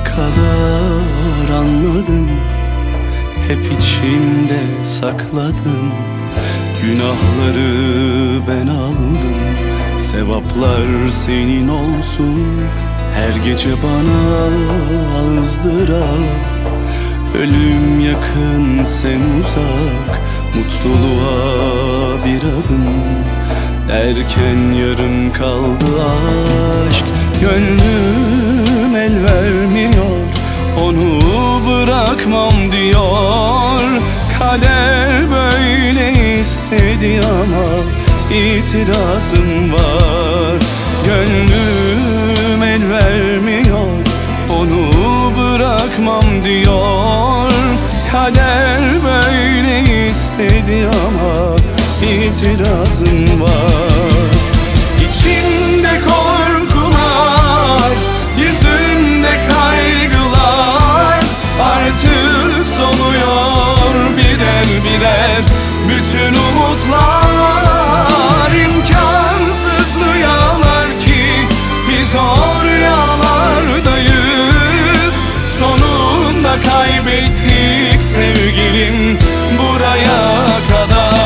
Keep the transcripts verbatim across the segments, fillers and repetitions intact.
Bugüne kadar anladım, hep içimde sakladım. Günahları ben aldım, sevaplar senin olsun. Her gece bana ızdırap, ölüm yakın sen uzak. Mutluluğa bir adım derken yarım kaldı aşk. Gönlüm el vermiyor, onu bırakmam diyor. Kader böyle istedi ama itirazım var. Gönlüm el vermiyor, onu bırakmam diyor. Kader böyle istedi ama itirazım var. İçimde korkular, yüzümde kaygılar. Artık soluyor birer birer bütün umutlar. İmkansız rüyalar ki biz o rüyalardayız. Sonunda kaybettik sevgilim buraya kadar.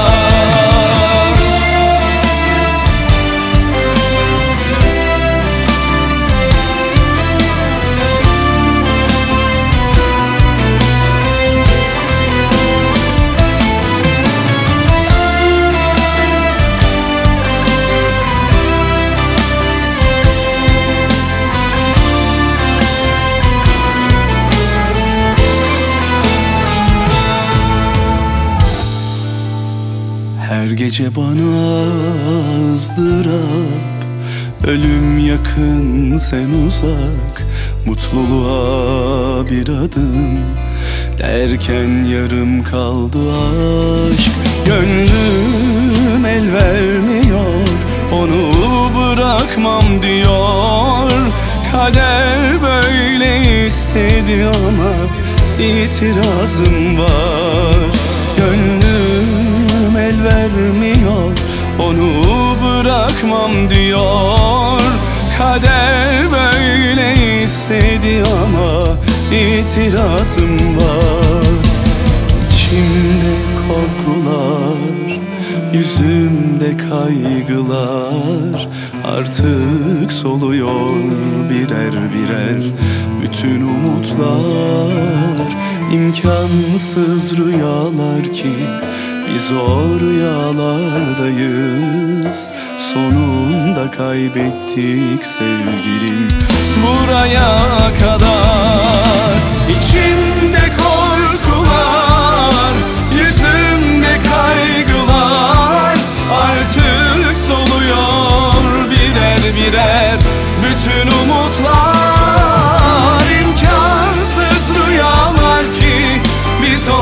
Her gece bana ızdırap, ölüm yakın sen uzak. Mutluluğa bir adım derken yarım kaldı aşk. Gönlüm el vermiyor, onu bırakmam diyor. Kader böyle istedi ama itirazım var. Gönlüm el vermiyor, onu bırakmam diyor. Kader böyle istedi ama itirazım var. İçimde korkular, yüzümde kaygılar. Artık soluyor birer birer bütün umutlar. İmkansız rüyalar ki biz o rüyalardayız. Sonunda kaybettik sevgilim buraya kadar. İçimde korkular, yüzümde kaygılar. Artık soluyor birer birer bütün umutlar. İmkansız rüyalar ki biz o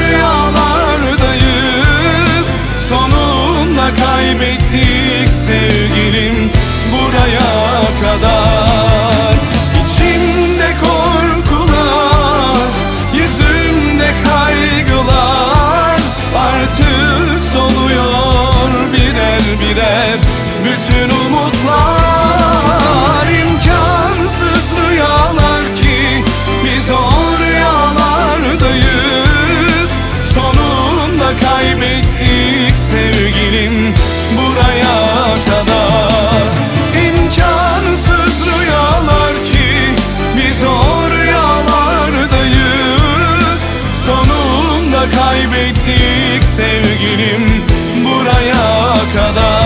rüyalardayız. Sonunda kaybettik sevgilim buraya kadar. İçimde korkular, yüzümde kaygılar. Artık soluyor birer birer bütün umutlar. İmkansız rüyalar ki biz o rüyalardayız. Sonunda kaybettik sevgilim buraya kadar. İmkansız rüyalar ki biz o rüyalardayız. Sonunda kaybettik sevgilim buraya kadar.